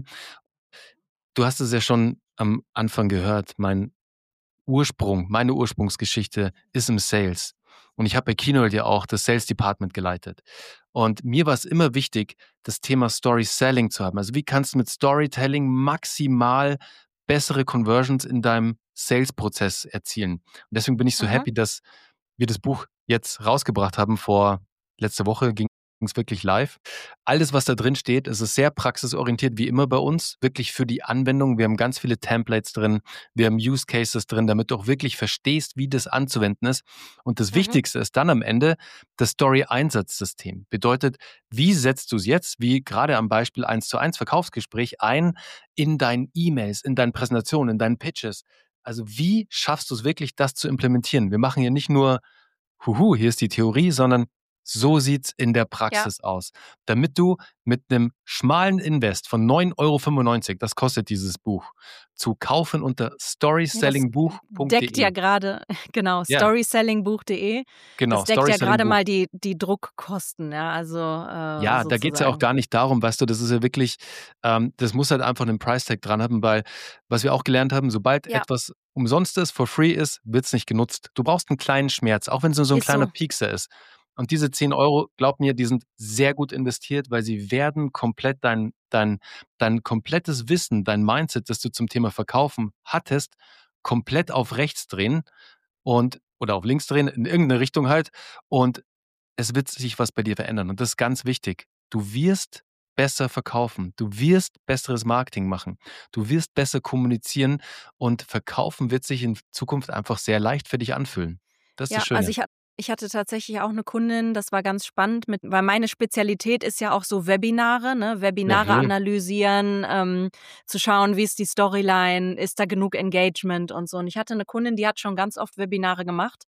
Du hast es ja schon am Anfang gehört. Mein Ursprung, meine Ursprungsgeschichte ist im Sales. Und ich habe bei Keynote ja auch das Sales Department geleitet. Und mir war es immer wichtig, das Thema Story Selling zu haben. Also wie kannst du mit Storytelling maximal bessere Conversions in deinem Sales-Prozess erzielen? Und deswegen bin ich so Mhm. happy, dass wir das Buch jetzt rausgebracht haben. Vor letzte Woche ging es wirklich live. Alles, was da drin steht, es ist sehr praxisorientiert, wie immer bei uns, wirklich für die Anwendung. Wir haben ganz viele Templates drin, wir haben Use Cases drin, damit du auch wirklich verstehst, wie das anzuwenden ist. Und das Mhm. Wichtigste ist dann am Ende das Story-Einsatzsystem. Bedeutet, wie setzt du es jetzt, wie gerade am Beispiel eins zu eins Verkaufsgespräch, ein in deinen E-Mails, in deinen Präsentationen, in deinen Pitches? Also wie schaffst du es wirklich, das zu implementieren? Wir machen hier nicht nur, huhu, hier ist die Theorie, sondern so sieht's in der Ja. Praxis aus. Damit du mit einem schmalen Invest von neun Euro fünfundneunzig, das kostet dieses Buch, zu kaufen unter Ja, das deckt ja storysellingbuch.de. gerade, genau, Ja, storysellingbuch punkt de. genau, Das deckt ja gerade Storysellingbuch. mal die, die Druckkosten, ja, also äh, Ja, da geht's ja auch sozusagen. gar nicht darum, weißt du, das ist ja wirklich, ähm, das muss halt einfach einen Price-Tag dran haben, weil was wir auch gelernt haben, sobald Ja, etwas umsonst ist, for free ist, wird's nicht genutzt. Du brauchst einen kleinen Schmerz, auch wenn es nur so ein ist kleiner so. Piekser ist. Und diese zehn Euro, glaub mir, die sind sehr gut investiert, weil sie werden komplett dein dein dein komplettes Wissen, dein Mindset, das du zum Thema Verkaufen hattest, komplett auf rechts drehen und oder auf links drehen, in irgendeine Richtung halt. Und es wird sich was bei dir verändern und das ist ganz wichtig. Du wirst besser verkaufen. Du wirst besseres Marketing machen. Du wirst besser kommunizieren und verkaufen wird sich in Zukunft einfach sehr leicht für dich anfühlen. Das ist das Ja, also Schöne. ich ha ich hatte tatsächlich auch eine Kundin, das war ganz spannend mit, weil meine Spezialität ist ja auch so Webinare, ne? Ja, Webinare hey. analysieren, ähm, zu schauen, wie ist die Storyline, ist da genug Engagement und so. Und ich hatte eine Kundin, die hat schon ganz oft Webinare gemacht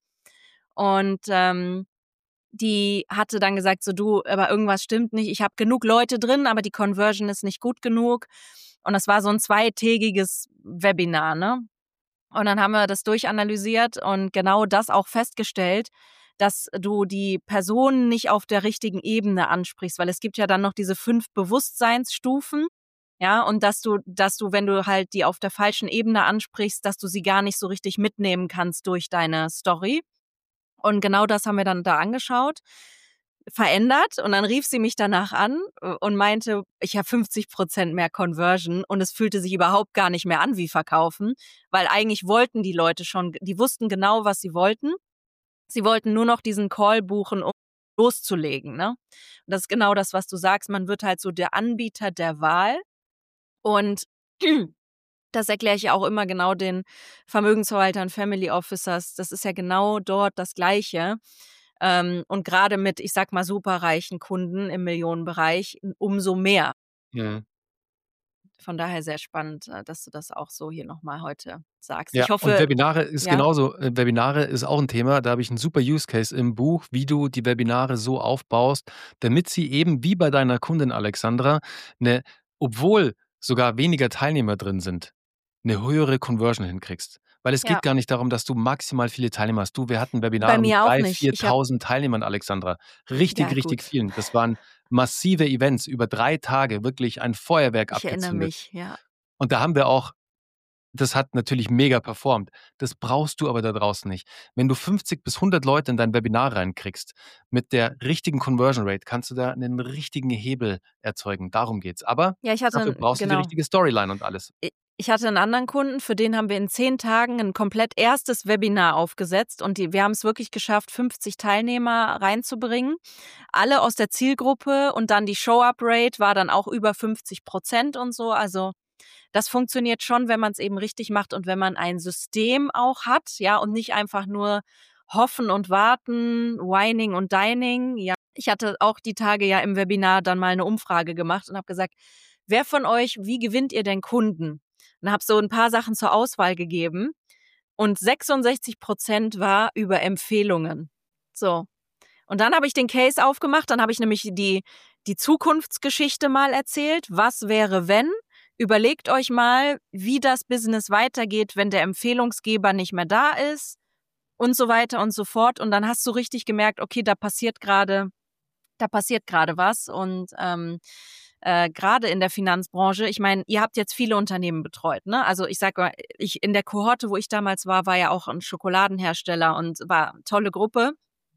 und, ähm, die hatte dann gesagt so: „Du, aber irgendwas stimmt nicht. Ich habe genug Leute drin, aber die Conversion ist nicht gut genug.“ Und das war so ein zweitägiges Webinar, ne? Und dann haben wir das durchanalysiert und genau das auch festgestellt, dass du die Person nicht auf der richtigen Ebene ansprichst, weil es gibt ja dann noch diese fünf Bewusstseinsstufen, ja, und dass du dass du, wenn du halt die auf der falschen Ebene ansprichst, dass du sie gar nicht so richtig mitnehmen kannst durch deine Story. Und genau das haben wir dann da angeschaut, verändert und dann rief sie mich danach an äh, und meinte, ich habe fünfzig Prozent mehr Conversion und es fühlte sich überhaupt gar nicht mehr an wie Verkaufen, weil eigentlich wollten die Leute schon, die wussten genau, was sie wollten. Sie wollten nur noch diesen Call buchen, um loszulegen, ne? Und das ist genau das, was du sagst. Man wird halt so der Anbieter der Wahl und Das erkläre ich auch immer genau den Vermögensverwaltern, Family Officers. Das ist ja genau dort das Gleiche. Ähm, und gerade mit, ich sag mal, superreichen Kunden im Millionenbereich umso mehr. Mhm. Von daher sehr spannend, äh, dass du das auch so hier nochmal heute sagst. Ja, Ich und hoffe, Webinare ist ja, genauso. Äh, Webinare ist auch ein Thema. Da habe ich einen super Use Case im Buch, wie du die Webinare so aufbaust, damit sie eben wie bei deiner Kundin Alexandra 'ne, obwohl sogar weniger Teilnehmer drin sind, eine höhere Conversion hinkriegst. Weil es ja, geht gar nicht darum, dass du maximal viele Teilnehmer hast. Du, wir hatten bei Webinare mit mir auch drei, nicht. Ich habe, viertausend Teilnehmern, Alexandra. Richtig, ja richtig gut, vielen. Das waren massive Events über drei Tage, wirklich ein Feuerwerk ich erinnere abgezündet. mich, ja. Und da haben wir auch, das hat natürlich mega performt. Das brauchst du aber da draußen nicht. Wenn du fünfzig bis hundert Leute in dein Webinar reinkriegst, mit der richtigen Conversion Rate, kannst du da einen richtigen Hebel erzeugen. Darum geht's. Aber Ja, ich hatte dafür 'n brauchst du die genau. richtige Storyline und alles. I ich hatte einen anderen Kunden, für den haben wir in zehn Tagen ein komplett erstes Webinar aufgesetzt und die wir haben es wirklich geschafft, fünfzig Teilnehmer reinzubringen, alle aus der Zielgruppe und dann die Show-up-Rate war dann auch über fünfzig Prozent und so. Also, das funktioniert schon, wenn man es eben richtig macht und wenn man ein System auch hat, ja, und nicht einfach nur hoffen und warten, Wining und Dining, ja. Ich hatte auch die Tage ja im Webinar dann mal eine Umfrage gemacht und habe gesagt: „Wer von euch wie gewinnt ihr denn Kunden?“ Und habe so ein paar Sachen zur Auswahl gegeben und sechsundsechzig Prozent war über Empfehlungen. So. Und dann habe ich den Case aufgemacht, dann habe ich nämlich die die Zukunftsgeschichte mal erzählt. Was wäre, wenn? Überlegt euch mal, wie das Business weitergeht, wenn der Empfehlungsgeber nicht mehr da ist und so weiter und so fort. Und dann hast du richtig gemerkt, okay, da passiert gerade da passiert gerade was. Und ähm, äh, gerade in der Finanzbranche, ich meine, ihr habt jetzt viele Unternehmen betreut, ne? Also ich sage mal, ich in der Kohorte, wo ich damals war, war ja auch ein Schokoladenhersteller und war eine tolle Gruppe.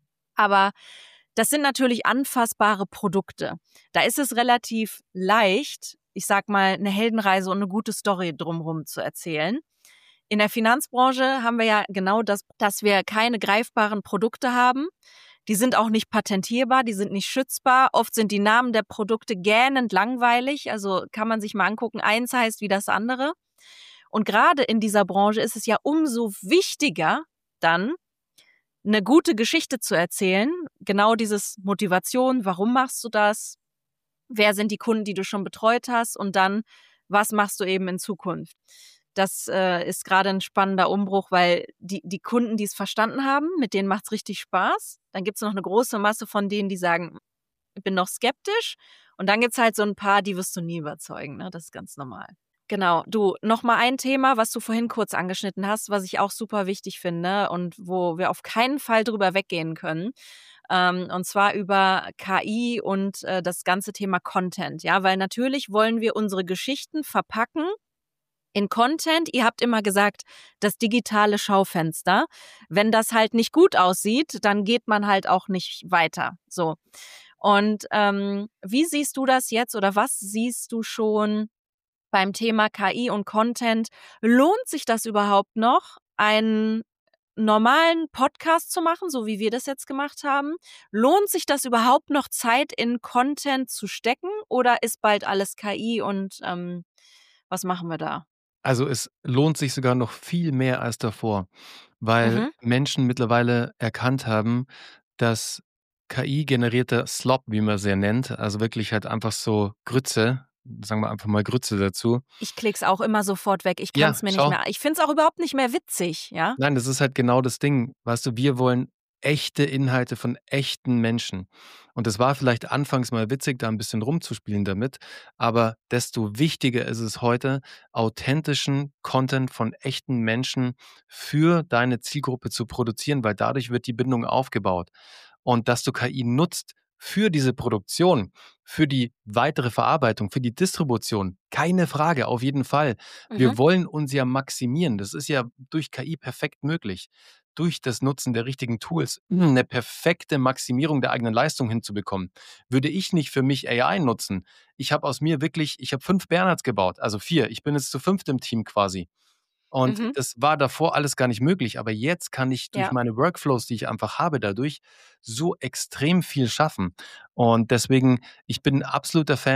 Aber das sind natürlich anfassbare Produkte. Da ist es relativ leicht, ich sag mal, eine Heldenreise und eine gute Story drumherum zu erzählen. In der Finanzbranche haben wir ja genau das, dass wir keine greifbaren Produkte haben. Die sind auch nicht patentierbar, die sind nicht schützbar. Oft sind die Namen der Produkte gähnend langweilig. Also kann man sich mal angucken, eins heißt wie das andere. Und gerade in dieser Branche ist es ja umso wichtiger, dann eine gute Geschichte zu erzählen. Genau dieses Motivation, warum machst du das? Wer sind die Kunden, die du schon betreut hast? Und dann, was machst du eben in Zukunft? Das äh, ist gerade ein spannender Umbruch, weil die, die Kunden, die es verstanden haben, mit denen macht es richtig Spaß. Dann gibt es noch eine große Masse von denen, die sagen, ich bin noch skeptisch. Und dann gibt es halt so ein paar, die wirst du nie überzeugen. Ne? Das ist ganz normal. Genau. Du, noch mal ein Thema, was du vorhin kurz angeschnitten hast, was ich auch super wichtig finde und wo wir auf keinen Fall drüber weggehen können. Ähm, und zwar über K I und äh, das ganze Thema Content. Ja, weil natürlich wollen wir unsere Geschichten verpacken in Content. Ihr habt immer gesagt, das digitale Schaufenster. Wenn das halt nicht gut aussieht, dann geht man halt auch nicht weiter. So. Und ähm, wie siehst du das jetzt oder was siehst du schon beim Thema K I und Content? Lohnt sich das überhaupt noch, einen normalen Podcast zu machen, so wie wir das jetzt gemacht haben? Lohnt sich das überhaupt noch, Zeit in Content zu stecken oder ist bald alles K I und ähm, was machen wir da? Also, es lohnt sich sogar noch viel mehr als davor, weil Mhm. Menschen mittlerweile erkannt haben, dass K I-generierter Slop, wie man es ja nennt, also wirklich halt einfach so Grütze, sagen wir einfach mal Grütze dazu. Ich klick's auch immer sofort weg. Ich Ja, kann's mir nicht schau. mehr. Ich find's auch überhaupt nicht mehr witzig, ja? Nein, das ist halt genau das Ding. Weißt du, wir wollen echte Inhalte von echten Menschen. Und es war vielleicht anfangs mal witzig, da ein bisschen rumzuspielen damit, aber desto wichtiger ist es heute, authentischen Content von echten Menschen für deine Zielgruppe zu produzieren, weil dadurch wird die Bindung aufgebaut. Und dass du K I nutzt für diese Produktion, für die weitere Verarbeitung, für die Distribution, keine Frage, auf jeden Fall. Mhm. Wir wollen uns ja maximieren. Das ist ja durch K I perfekt möglich. Durch das Nutzen der richtigen Tools eine perfekte Maximierung der eigenen Leistung hinzubekommen. Würde ich nicht für mich A I nutzen, ich habe aus mir wirklich, ich habe fünf Bernhards gebaut, also vier. Ich bin jetzt zu fünft im Team quasi. Und Mhm. das war davor alles gar nicht möglich. Aber jetzt kann ich durch Ja. meine Workflows, die ich einfach habe, dadurch so extrem viel schaffen. Und deswegen, ich bin ein absoluter Fan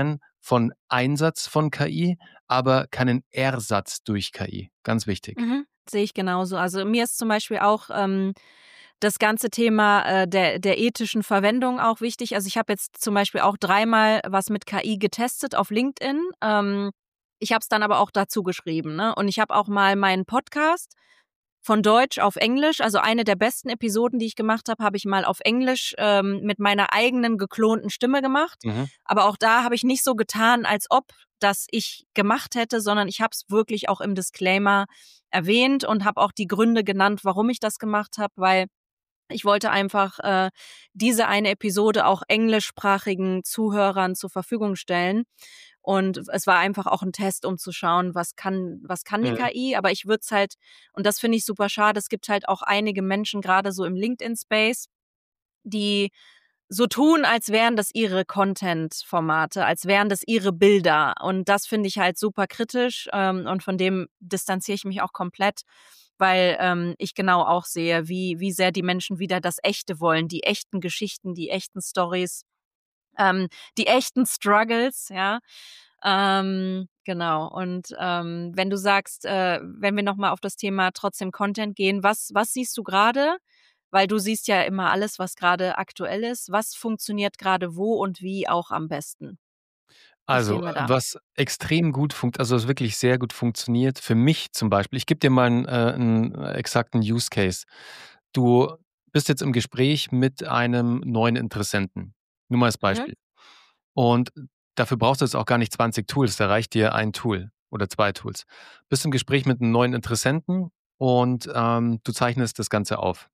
von Einsatz von K I, aber keinen Ersatz durch K I. Ganz wichtig. Mhm. Sehe ich genauso. Also mir ist zum Beispiel auch ähm, das ganze Thema äh, der, der ethischen Verwendung auch wichtig. Also ich habe jetzt zum Beispiel auch dreimal was mit K I getestet auf LinkedIn. Ähm, ich habe es dann aber auch dazu geschrieben. Ne? Und ich habe auch mal meinen Podcast von Deutsch auf Englisch, also eine der besten Episoden, die ich gemacht habe, habe ich mal auf Englisch ähm, mit meiner eigenen geklonten Stimme gemacht. Mhm. Aber auch da habe ich nicht so getan, als ob das ich gemacht hätte, sondern ich habe es wirklich auch im Disclaimer erwähnt und habe auch die Gründe genannt, warum ich das gemacht habe, weil ich wollte einfach äh, diese eine Episode auch englischsprachigen Zuhörern zur Verfügung stellen. Und es war einfach auch ein Test, um zu schauen, was kann, was kann die Mhm. K I. Aber ich würde es halt, und das finde ich super schade, es gibt halt auch einige Menschen, gerade so im LinkedIn-Space, die so tun, als wären das ihre Content-Formate, als wären das ihre Bilder. Und das finde ich halt super kritisch. Ähm, und von dem distanziere ich mich auch komplett, weil ähm, ich genau auch sehe, wie, wie sehr die Menschen wieder das Echte wollen, die echten Geschichten, die echten Stories, ähm, die echten Struggles, ja. Ähm, genau. Und ähm, wenn du sagst, äh, wenn wir nochmal auf das Thema trotzdem Content gehen, was, was siehst du gerade? Weil du siehst ja immer alles, was gerade aktuell ist. Was funktioniert gerade wo und wie auch am besten? Was Also, sehen wir äh, da? was extrem gut funkt also, was wirklich sehr gut funktioniert, für mich zum Beispiel ich gebe dir mal 'n äh, 'n äh, exakten Use Case. Du bist jetzt im Gespräch mit einem neuen Interessenten. Nur mal als Mhm. Beispiel. Und dafür brauchst du jetzt auch gar nicht zwanzig Tools, da reicht dir ein Tool oder zwei Tools. Bist im Gespräch mit 'nem neuen Interessenten und, ähm, du zeichnest das Ganze auf.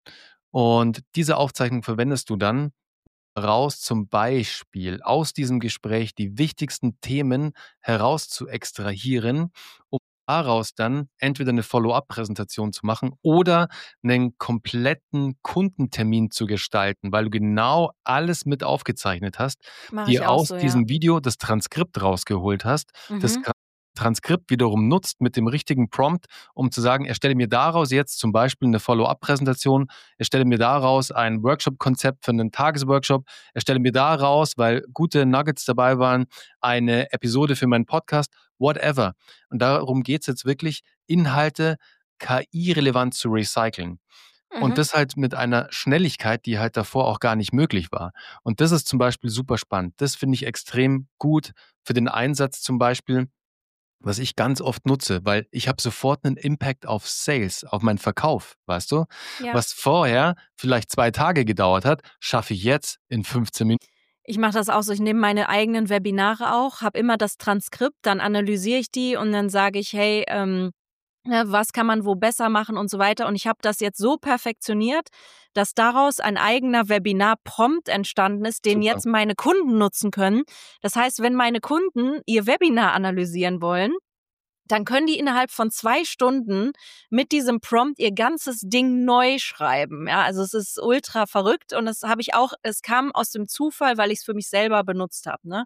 Und diese Aufzeichnung verwendest du dann raus zum Beispiel aus diesem Gespräch die wichtigsten Themen heraus zu extrahieren, um daraus dann entweder eine Follow-up-Präsentation zu machen oder einen kompletten Kundentermin zu gestalten, weil du genau alles mit aufgezeichnet hast, Mache ich dir auch aus so, ja. diesem Video das Transkript rausgeholt hast, das Mhm. Gra Transkript wiederum nutzt mit dem richtigen Prompt, um zu sagen: „Erstelle mir daraus jetzt zum Beispiel eine Follow-up-Präsentation, erstelle mir daraus ein Workshop-Konzept für einen Tagesworkshop, erstelle mir daraus, weil gute Nuggets dabei waren, eine Episode für meinen Podcast“, whatever. Und darum geht's jetzt wirklich, Inhalte K I-relevant zu recyceln. Und Mhm. das halt mit einer Schnelligkeit, die halt davor auch gar nicht möglich war. Und das ist zum Beispiel super spannend. Das finde ich extrem gut für den Einsatz zum Beispiel, was ich ganz oft nutze, weil ich habe sofort einen Impact auf Sales, auf meinen Verkauf, weißt du? Ja. Was vorher vielleicht zwei Tage gedauert hat, schaffe ich jetzt in fünfzehn Minuten. Ich mache das auch so. Ich nehme meine eigenen Webinare auch, habe immer das Transkript, dann analysiere ich die und dann sage ich: „Hey, ähm, ne, was kann man wo besser machen“ und so weiter. Und ich habe das jetzt so perfektioniert, dass daraus ein eigener Webinar-Prompt entstanden ist, den Super. jetzt meine Kunden nutzen können. Das heißt, wenn meine Kunden ihr Webinar analysieren wollen, dann können die innerhalb von zwei Stunden mit diesem Prompt ihr ganzes Ding neu schreiben. Ja, also es ist ultra verrückt und das habe ich auch es kam aus dem Zufall, weil ich es für mich selber benutzt habe, ne?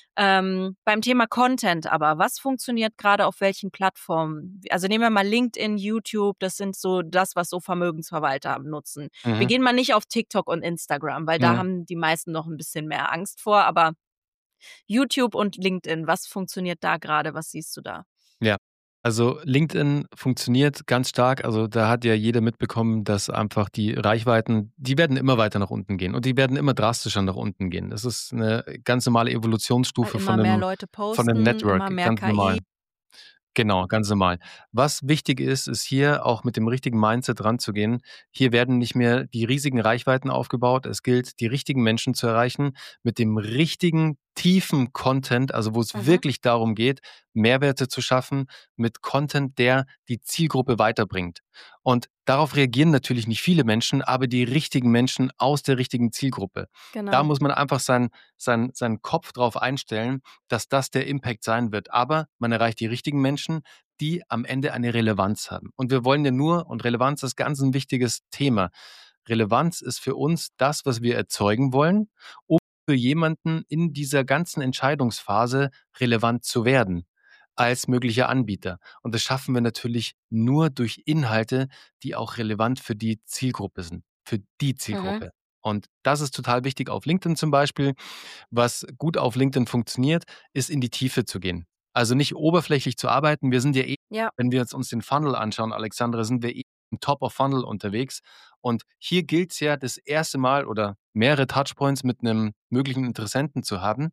Ähm, beim Thema Content aber, was funktioniert gerade auf welchen Plattformen? Also nehmen wir mal LinkedIn, YouTube, das sind so das, was so Vermögensverwalter nutzen. Wir Mhm. gehen mal nicht auf TikTok und Instagram, weil da Mhm. haben die meisten noch ein bisschen mehr Angst vor, aber YouTube und LinkedIn, was funktioniert da gerade? Was siehst du da? Ja. Also, LinkedIn funktioniert ganz stark. Also, da hat ja jeder mitbekommen, dass einfach die Reichweiten die werden immer weiter nach unten gehen und die werden immer drastischer nach unten gehen. Das ist eine ganz normale Weil Evolutionsstufe immer von mehr 'nem Leute von 'nem posten, Network, immer mehr ganz K I. normal. Genau, ganz normal. Was wichtig ist, ist hier auch mit dem richtigen Mindset ranzugehen. Hier werden nicht mehr die riesigen Reichweiten aufgebaut. Es gilt, die richtigen Menschen zu erreichen mit dem richtigen, tiefen Content, also wo es Mhm, wirklich darum geht, Mehrwerte zu schaffen mit Content, der die Zielgruppe weiterbringt. Und darauf reagieren natürlich nicht viele Menschen, aber die richtigen Menschen aus der richtigen Zielgruppe. Da genau. muss man einfach seinen sein, seinen Kopf drauf einstellen, dass das der Impact sein wird. Aber man erreicht die richtigen Menschen, die am Ende eine Relevanz haben. Und wir wollen ja nur, und Relevanz ist ganz ein wichtiges Thema. Relevanz ist für uns das, was wir erzeugen wollen, um für jemanden in dieser ganzen Entscheidungsphase relevant zu werden als möglicher Anbieter. Und das schaffen wir natürlich nur durch Inhalte, die auch relevant für die Zielgruppe sind. Für die Mhm. Zielgruppe. Und das ist total wichtig auf LinkedIn zum Beispiel. Was gut auf LinkedIn funktioniert, ist in die Tiefe zu gehen. Also nicht oberflächlich zu arbeiten. Wir sind ja eh, Ja. wenn wir jetzt uns den Funnel anschauen, Alexandra, sind wir eh im Top of Funnel unterwegs. Und hier gilt es ja das erste Mal oder mehrere Touchpoints mit einem möglichen Interessenten zu haben.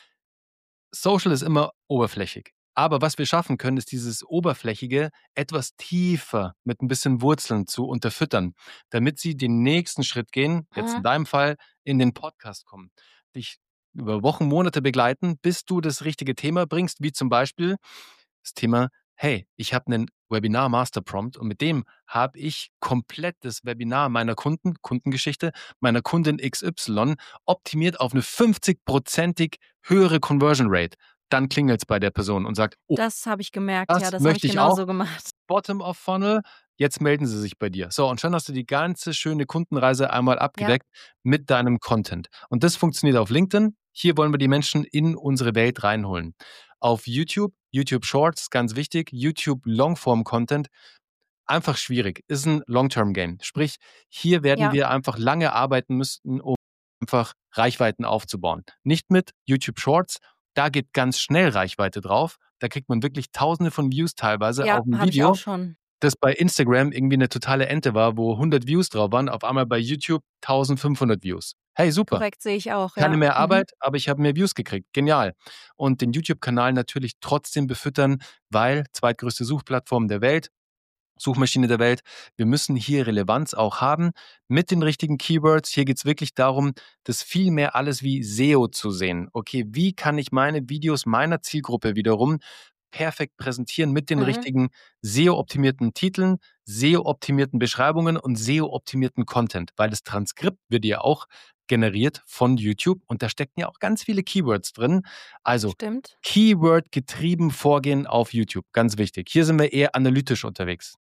Social ist immer oberflächlich. Aber was wir schaffen können, ist dieses Oberflächige etwas tiefer mit ein bisschen Wurzeln zu unterfüttern, damit sie den nächsten Schritt gehen, jetzt in Mhm. deinem Fall in den Podcast kommen, dich über Wochen, Monate begleiten, bis du das richtige Thema bringst, wie zum Beispiel das Thema, hey, ich habe einen Webinar Master Prompt und mit dem habe ich komplett das Webinar meiner Kunden, Kundengeschichte, meiner Kundin X Y optimiert auf eine fünfzig-prozentig höhere Conversion Rate. Dann klingelt es bei der Person und sagt, oh, Das habe ich gemerkt, ja, das das habe ich möchte ich auch. genauso gemacht. Bottom of Funnel, jetzt melden sie sich bei dir. So, und schon hast du die ganze schöne Kundenreise einmal abgedeckt mit deinem Content. Und das funktioniert auf LinkedIn. Hier wollen wir die Menschen in unsere Welt reinholen. Auf YouTube, YouTube Shorts, ganz wichtig, YouTube Longform Content, einfach schwierig, ist ein Long-Term-Game. Sprich, hier werden Ja. wir einfach lange arbeiten müssen, um einfach Reichweiten aufzubauen. Nicht mit YouTube Shorts, da geht ganz schnell Reichweite drauf. Da kriegt man wirklich Tausende von Views teilweise Ja, auf ein habe ich auch Video, schon. das bei Instagram irgendwie eine totale Ente war, wo hundert Views drauf waren, auf einmal bei YouTube eintausendfünfhundert Views. Hey, super. Korrekt, sehe ich auch, Keine ja. mehr Mhm. Arbeit, aber ich habe mehr Views gekriegt. Genial. Und den YouTube-Kanal natürlich trotzdem befüttern, weil zweitgrößte Suchplattform der Welt, Suchmaschine der Welt. Wir müssen hier Relevanz auch haben mit den richtigen Keywords. Hier geht es wirklich darum, das viel mehr alles wie S E O zu sehen. Okay, wie kann ich meine Videos meiner Zielgruppe wiederum perfekt präsentieren mit den Mhm. richtigen S E O-optimierten Titeln, S E O-optimierten Beschreibungen und S E O-optimierten Content, weil das Transkript wird ja auch generiert von YouTube und da stecken ja auch ganz viele Keywords drin. Also Stimmt. Keyword getrieben vorgehen auf YouTube, ganz wichtig. Hier sind wir eher analytisch unterwegs.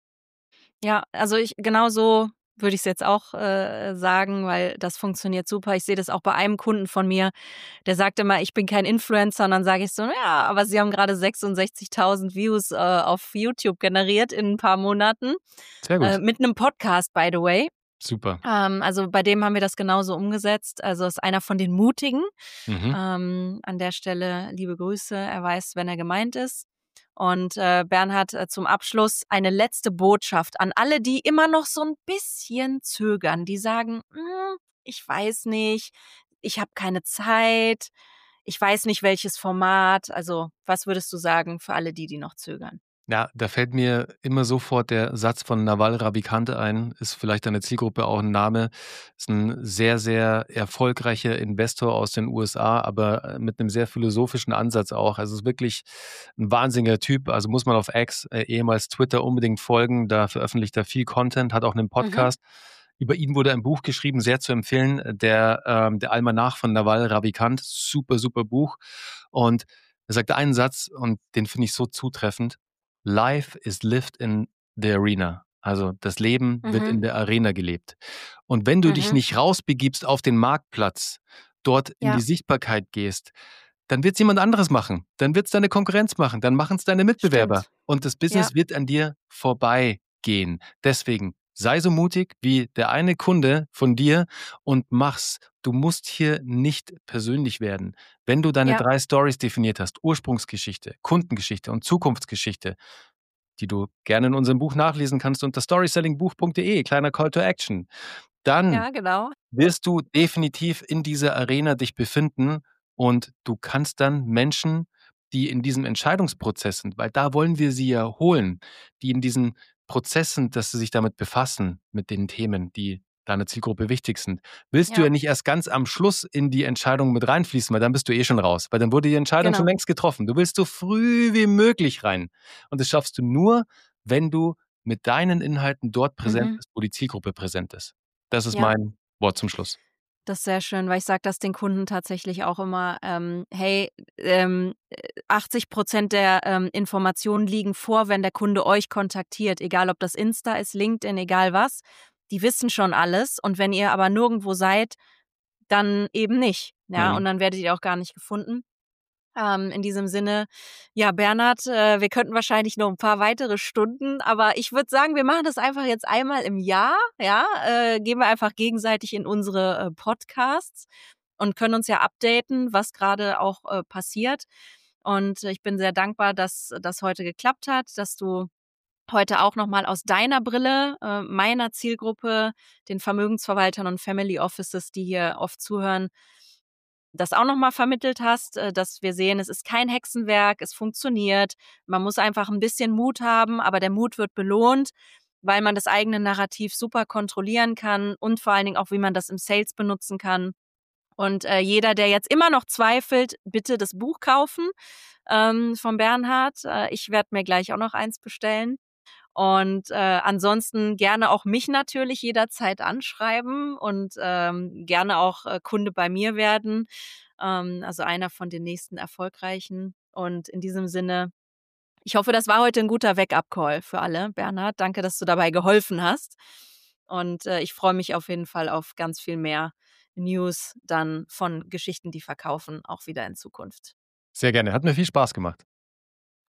Ja, also ich genau so würde ich es jetzt auch äh, sagen, weil das funktioniert super. Ich sehe das auch bei einem Kunden von mir, der sagt immer, ich bin kein Influencer und dann sage ich so, ja, aber Sie haben gerade sechsundsechzigtausend Views äh, auf YouTube generiert in ein paar Monaten, Sehr äh, gut. mit einem Podcast, by the way. Super. Ähm, also bei dem haben wir das genauso umgesetzt. Also ist einer von den Mutigen. Mhm. Ähm, an der Stelle liebe Grüße. Er weiß, wenn er gemeint ist. Und äh, Bernhard, äh, zum Abschluss eine letzte Botschaft an alle, die immer noch so ein bisschen zögern, die sagen, "Hm, ich weiß nicht, ich habe keine Zeit, ich weiß nicht, welches Format." Also was würdest du sagen für alle die, die noch zögern? Ja, da fällt mir immer sofort der Satz von Naval Ravikant ein, ist vielleicht deine Zielgruppe auch ein Name, ist ein sehr, sehr erfolgreicher Investor aus den U S A, aber äh, mit einem sehr philosophischen Ansatz auch. Also ist wirklich ein wahnsinniger Typ, also muss man auf X, äh, ehemals Twitter, unbedingt folgen, da veröffentlicht er viel Content, hat auch einen Mhm. Podcast. Über ihn wurde ein Buch geschrieben, sehr zu empfehlen, der, ähm, der Almanach von Naval Ravikant, super, super Buch. Und er sagte einen Satz und den finde ich so zutreffend. Life is lived in the arena. Also das Leben wird Mhm. in der Arena gelebt. Und wenn du dich Mhm. nicht rausbegibst auf den Marktplatz, dort in die Ja, Sichtbarkeit gehst, dann wird es jemand anderes machen. Dann wird es deine Konkurrenz machen. Dann machen es deine Mitbewerber. stimmt. Und das Ja, Business wird an dir vorbeigehen. Deswegen sei so mutig wie der eine Kunde von dir und mach's. Du musst hier nicht persönlich werden. Wenn du deine ja, drei Stories definiert hast, Ursprungsgeschichte, Kundengeschichte und Zukunftsgeschichte, die du gerne in unserem Buch nachlesen kannst unter storytellingbuch punkt de, kleiner Call to Action, dann ja, genau. wirst du definitiv in dieser Arena dich befinden und du kannst dann Menschen, die in diesem Entscheidungsprozess sind, weil da wollen wir sie ja holen, die in diesen Prozessen, dass sie sich damit befassen, mit den Themen, die deiner Zielgruppe wichtig sind, willst du Ja, ja nicht erst ganz am Schluss in die Entscheidung mit reinfließen, weil dann bist du eh schon raus, weil dann wurde die Entscheidung schon genau. längst getroffen. Du willst so früh wie möglich rein. Und das schaffst du nur, wenn du mit deinen Inhalten dort präsent Mhm. bist, wo die Zielgruppe präsent ist. Das ist Ja. mein Wort zum Schluss. Das ist sehr schön, weil ich sage das den Kunden tatsächlich auch immer, ähm: „Hey, ähm, äh, achtzig Prozent der, ähm, Informationen liegen vor, wenn der Kunde euch kontaktiert, egal ob das Insta ist, LinkedIn, egal was. Die wissen schon alles und wenn ihr aber nirgendwo seid, dann eben nicht, ja, Mhm. und dann werdet ihr auch gar nicht gefunden." Ähm, in diesem Sinne, ja, Bernhard, äh, wir könnten wahrscheinlich noch ein paar weitere Stunden, aber ich würde sagen, wir machen das einfach jetzt einmal im Jahr, ja, äh, gehen wir einfach gegenseitig in unsere äh, Podcasts und können uns ja updaten, was gerade auch äh, passiert. Und äh, ich bin sehr dankbar, dass das heute geklappt hat, dass du heute auch nochmal aus deiner Brille, äh, meiner Zielgruppe, den Vermögensverwaltern und Family Offices, die hier oft zuhören, das auch nochmal vermittelt hast, äh, dass wir sehen, es ist kein Hexenwerk, es funktioniert. Man muss einfach ein bisschen Mut haben, aber der Mut wird belohnt, weil man das eigene Narrativ super kontrollieren kann und vor allen Dingen auch, wie man das im Sales benutzen kann. Und äh, jeder, der jetzt immer noch zweifelt, bitte das Buch kaufen ähm, von Bernhard. Äh, ich werde mir gleich auch noch eins bestellen. Und äh, ansonsten gerne auch mich natürlich jederzeit anschreiben und ähm, gerne auch äh, Kunde bei mir werden. Ähm, also einer von den nächsten Erfolgreichen. Und in diesem Sinne, ich hoffe, das war heute ein guter Wake-up-Call für alle. Bernhard, danke, dass du dabei geholfen hast. Und äh, ich freue mich auf jeden Fall auf ganz viel mehr News dann von Geschichten, die verkaufen, auch wieder in Zukunft. Sehr gerne. Hat mir viel Spaß gemacht.